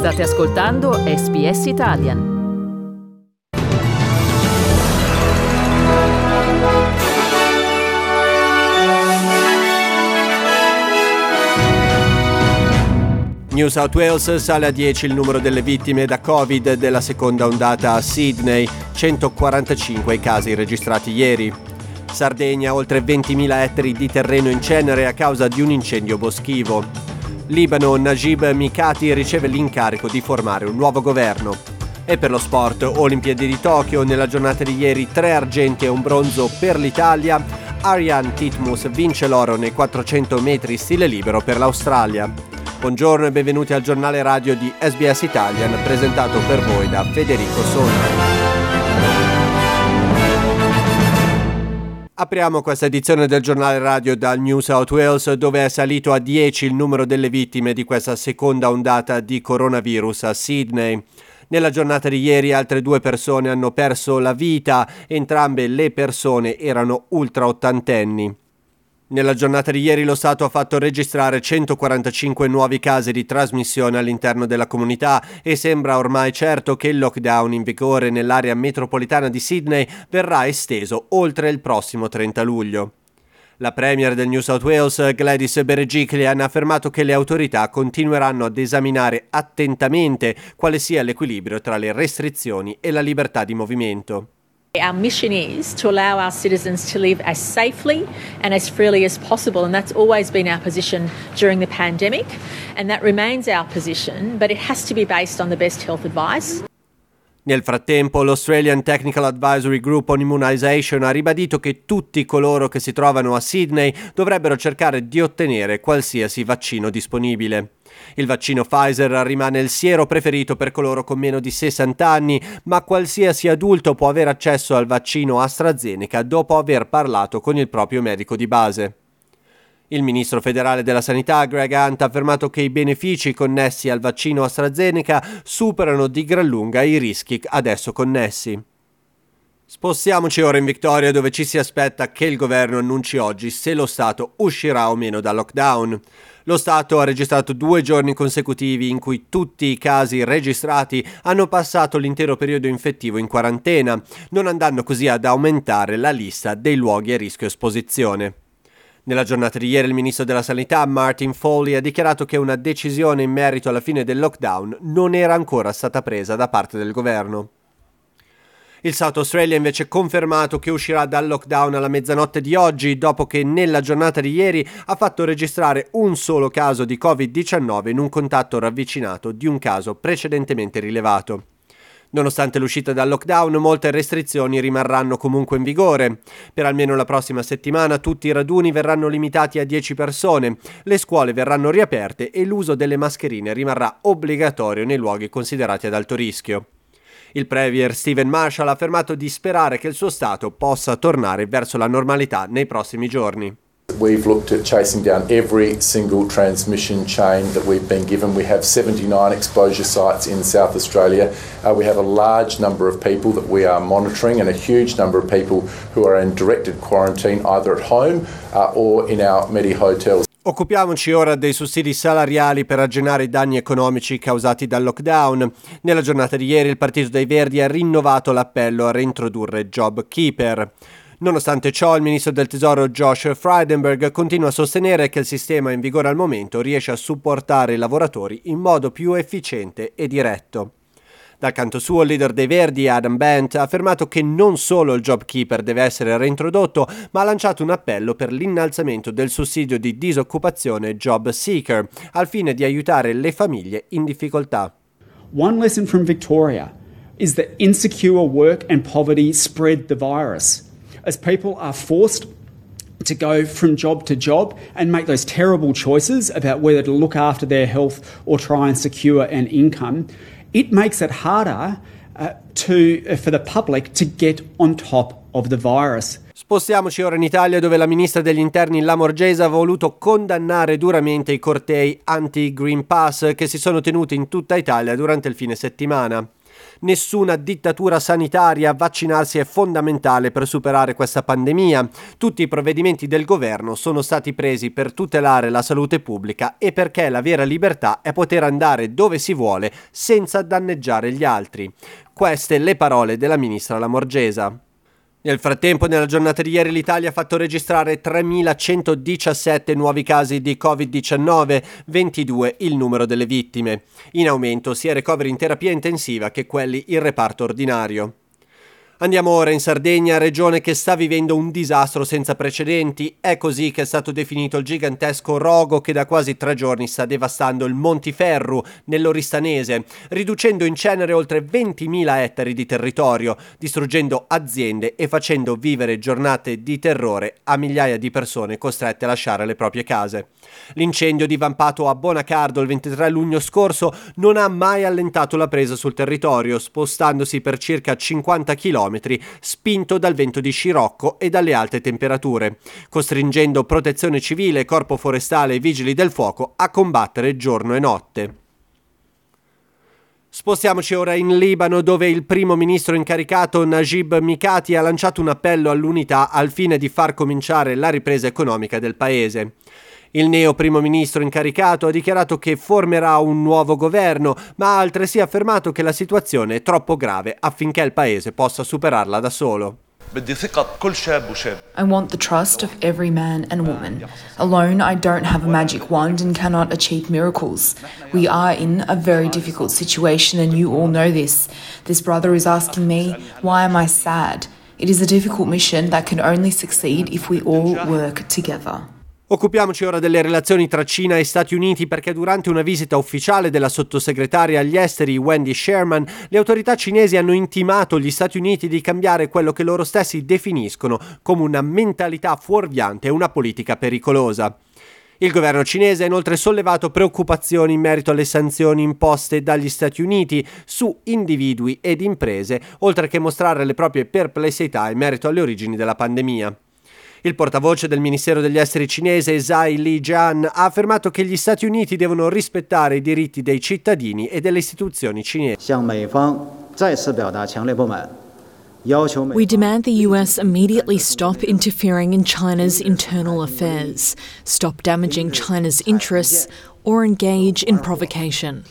State ascoltando SBS Italian. New South Wales sale a 10 il numero delle vittime da Covid della seconda ondata a Sydney, 145 i casi registrati ieri. Sardegna, oltre 20.000 ettari di terreno in cenere a causa di un incendio boschivo. Libano, Najib Mikati riceve l'incarico di formare un nuovo governo. E per lo sport, Olimpiadi di Tokyo, nella giornata di ieri 3 argenti e un bronzo per l'Italia. Ariane Titmus vince l'oro nei 400 metri stile libero per l'Australia. Buongiorno e benvenuti al giornale radio di SBS Italian, presentato per voi da Federico Sonno. Apriamo questa edizione del giornale radio dal New South Wales, dove è salito a 10 il numero delle vittime di questa seconda ondata di coronavirus a Sydney. Nella giornata di ieri altre 2 persone hanno perso la vita, entrambe le persone erano ultra ottantenni. Nella giornata di ieri lo Stato ha fatto registrare 145 nuovi casi di trasmissione all'interno della comunità e sembra ormai certo che il lockdown in vigore nell'area metropolitana di Sydney verrà esteso oltre il prossimo 30 luglio. La premier del New South Wales, Gladys Berejiklian, ha affermato che le autorità continueranno ad esaminare attentamente quale sia l'equilibrio tra le restrizioni e la libertà di movimento. Our mission is to allow our citizens to live as safely and as freely as possible, and that's always been our position during the pandemic, and that remains our position, but it has to be based on the best health advice. Nel frattempo, l'Australian Technical Advisory Group on Immunisation ha ribadito che tutti coloro che si trovano a Sydney dovrebbero cercare di ottenere qualsiasi vaccino disponibile. Il vaccino Pfizer rimane il siero preferito per coloro con meno di 60 anni, ma qualsiasi adulto può avere accesso al vaccino AstraZeneca dopo aver parlato con il proprio medico di base. Il ministro federale della sanità, Greg Hunt, ha affermato che i benefici connessi al vaccino AstraZeneca superano di gran lunga i rischi adesso connessi. Spostiamoci ora in Victoria, dove ci si aspetta che il governo annunci oggi se lo Stato uscirà o meno dal lockdown. Lo Stato ha registrato 2 giorni consecutivi in cui tutti i casi registrati hanno passato l'intero periodo infettivo in quarantena, non andando così ad aumentare la lista dei luoghi a rischio esposizione. Nella giornata di ieri il ministro della sanità, Martin Foley, ha dichiarato che una decisione in merito alla fine del lockdown non era ancora stata presa da parte del governo. Il South Australia invece ha confermato che uscirà dal lockdown alla mezzanotte di oggi, dopo che nella giornata di ieri ha fatto registrare un solo caso di Covid-19 in un contatto ravvicinato di un caso precedentemente rilevato. Nonostante l'uscita dal lockdown, molte restrizioni rimarranno comunque in vigore. Per almeno la prossima settimana tutti i raduni verranno limitati a 10 persone, le scuole verranno riaperte e l'uso delle mascherine rimarrà obbligatorio nei luoghi considerati ad alto rischio. Il premier Stephen Marshall ha affermato di sperare che il suo Stato possa tornare verso la normalità nei prossimi giorni. We've looked at chasing down every single transmission chain that we've been given. We have 79 exposure sites in South Australia. We have a large number of people that we are monitoring and a huge number of people who are in directed quarantine either at home or in our Medi hotels. Occupiamoci ora dei sussidi salariali per arginare i danni economici causati dal lockdown. Nella giornata di ieri il Partito dei Verdi ha rinnovato l'appello a reintrodurre JobKeeper. Nonostante ciò, il ministro del Tesoro Josh Frydenberg continua a sostenere che il sistema in vigore al momento riesce a supportare i lavoratori in modo più efficiente e diretto. Dal canto suo, il leader dei Verdi, Adam Bent, ha affermato che non solo il JobKeeper deve essere reintrodotto, ma ha lanciato un appello per l'innalzamento del sussidio di disoccupazione Job Seeker, al fine di aiutare le famiglie in difficoltà. One lesson from Victoria is that insecure work and poverty spread the virus. As people are forced to go from job to job and make those terrible choices about whether to look after their health or try and secure an income, it makes it harder for the public to get on top of the virus. Spostiamoci ora in Italia, dove la ministra degli interni Lamorgese ha voluto condannare duramente i cortei anti-Green Pass che si sono tenuti in tutta Italia durante il fine settimana. Nessuna dittatura sanitaria, vaccinarsi è fondamentale per superare questa pandemia. Tutti i provvedimenti del governo sono stati presi per tutelare la salute pubblica e perché la vera libertà è poter andare dove si vuole senza danneggiare gli altri. Queste le parole della ministra Lamorgesa. Nel frattempo, nella giornata di ieri l'Italia ha fatto registrare 3.117 nuovi casi di Covid-19, 22 il numero delle vittime. In aumento sia i ricoveri in terapia intensiva che quelli in reparto ordinario. Andiamo ora in Sardegna, regione che sta vivendo un disastro senza precedenti. È così che è stato definito il gigantesco rogo che da quasi 3 giorni sta devastando il Montiferru, nell'Oristanese, riducendo in cenere oltre 20.000 ettari di territorio, distruggendo aziende e facendo vivere giornate di terrore a migliaia di persone costrette a lasciare le proprie case. L'incendio divampato a Bonacardo il 23 luglio scorso non ha mai allentato la presa sul territorio, spostandosi per circa 50 km, spinto dal vento di scirocco e dalle alte temperature, costringendo protezione civile, corpo forestale e vigili del fuoco a combattere giorno e notte. Spostiamoci ora in Libano, dove il primo ministro incaricato Najib Mikati ha lanciato un appello all'unità al fine di far cominciare la ripresa economica del paese. Il neo primo ministro incaricato ha dichiarato che formerà un nuovo governo, ma ha altresì affermato che la situazione è troppo grave affinché il paese possa superarla da solo. I want the trust of every man and woman. Alone, I don't have a magic wand and cannot achieve miracles. We are in a very difficult situation and you all know this. This brother is asking me, why am I sad? It is a difficult mission that can only succeed if we all work together. Occupiamoci ora delle relazioni tra Cina e Stati Uniti, perché durante una visita ufficiale della sottosegretaria agli esteri Wendy Sherman, le autorità cinesi hanno intimato gli Stati Uniti di cambiare quello che loro stessi definiscono come una mentalità fuorviante e una politica pericolosa. Il governo cinese ha inoltre sollevato preoccupazioni in merito alle sanzioni imposte dagli Stati Uniti su individui ed imprese, oltre che mostrare le proprie perplessità in merito alle origini della pandemia. Il portavoce del Ministero degli Esteri cinese, Zhai Lijian, ha affermato che gli Stati Uniti devono rispettare i diritti dei cittadini e delle istituzioni cinesi. We demand the US immediately stop interfering in China's internal affairs, stop damaging China's interests, or engage in provocation.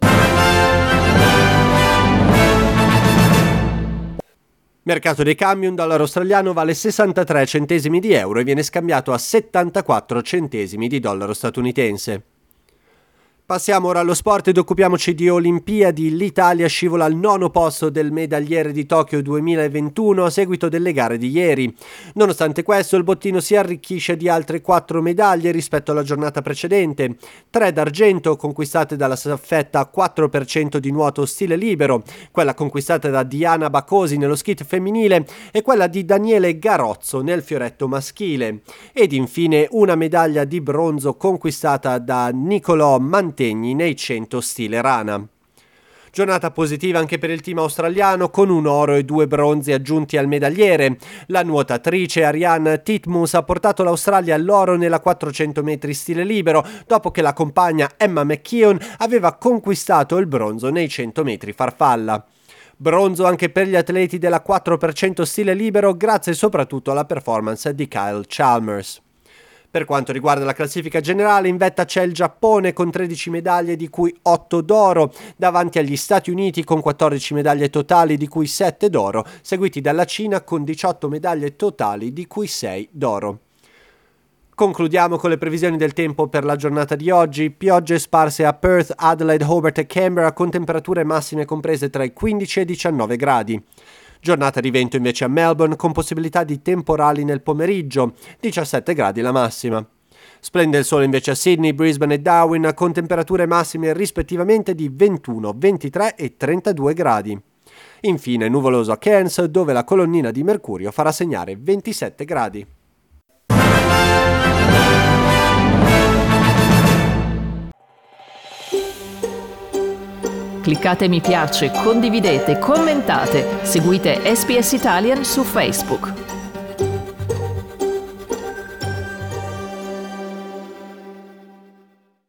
Mercato dei cambi: un dollaro australiano vale 63 centesimi di euro e viene scambiato a 74 centesimi di dollaro statunitense. Passiamo ora allo sport ed occupiamoci di Olimpiadi. L'Italia scivola al 9° posto del medagliere di Tokyo 2021 a seguito delle gare di ieri. Nonostante questo, il bottino si arricchisce di altre 4 medaglie rispetto alla giornata precedente. 3 d'argento conquistate dalla staffetta 4% di nuoto stile libero, quella conquistata da Diana Bacosi nello skeet femminile e quella di Daniele Garozzo nel fioretto maschile. Ed infine una medaglia di bronzo conquistata da Nicolò Mantegni nei 100 stile rana. Giornata positiva anche per il team australiano, con 1 oro e 2 bronzi aggiunti al medagliere. La nuotatrice Ariane Titmus ha portato l'Australia all'oro nella 400 metri stile libero, dopo che la compagna Emma McKeon aveva conquistato il bronzo nei 100 metri farfalla. Bronzo anche per gli atleti della 4% stile libero, grazie soprattutto alla performance di Kyle Chalmers. Per quanto riguarda la classifica generale, in vetta c'è il Giappone con 13 medaglie, di cui 8 d'oro, davanti agli Stati Uniti con 14 medaglie totali, di cui 7 d'oro, seguiti dalla Cina con 18 medaglie totali, di cui 6 d'oro. Concludiamo con le previsioni del tempo per la giornata di oggi. Piogge sparse a Perth, Adelaide, Hobart e Canberra, con temperature massime comprese tra i 15 e i 19 gradi. Giornata di vento invece a Melbourne, con possibilità di temporali nel pomeriggio, 17 gradi la massima. Splende il sole invece a Sydney, Brisbane e Darwin, con temperature massime rispettivamente di 21, 23 e 32 gradi. Infine nuvoloso a Cairns, dove la colonnina di mercurio farà segnare 27 gradi. Cliccate mi piace, condividete, commentate, seguite SBS Italian su Facebook.